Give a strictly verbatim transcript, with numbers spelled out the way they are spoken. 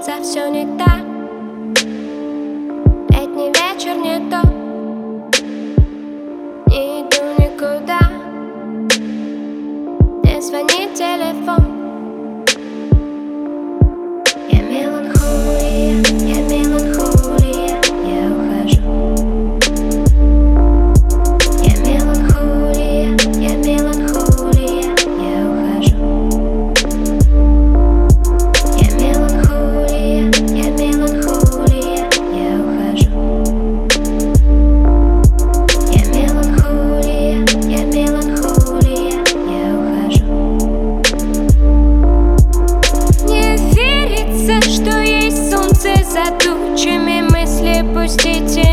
кажется, все не так. Летний вечер не то, не иду никуда, не звонит телефон. Я меланхолия, я меланхолия, я ухожу. Я меланхолия, я меланхолия, я ухожу. Я меланхолия, я меланхолия, я ухожу. Я меланхолия, я меланхолия, я ухожу. Не верится, что есть солнце за тучами, мысли пустите.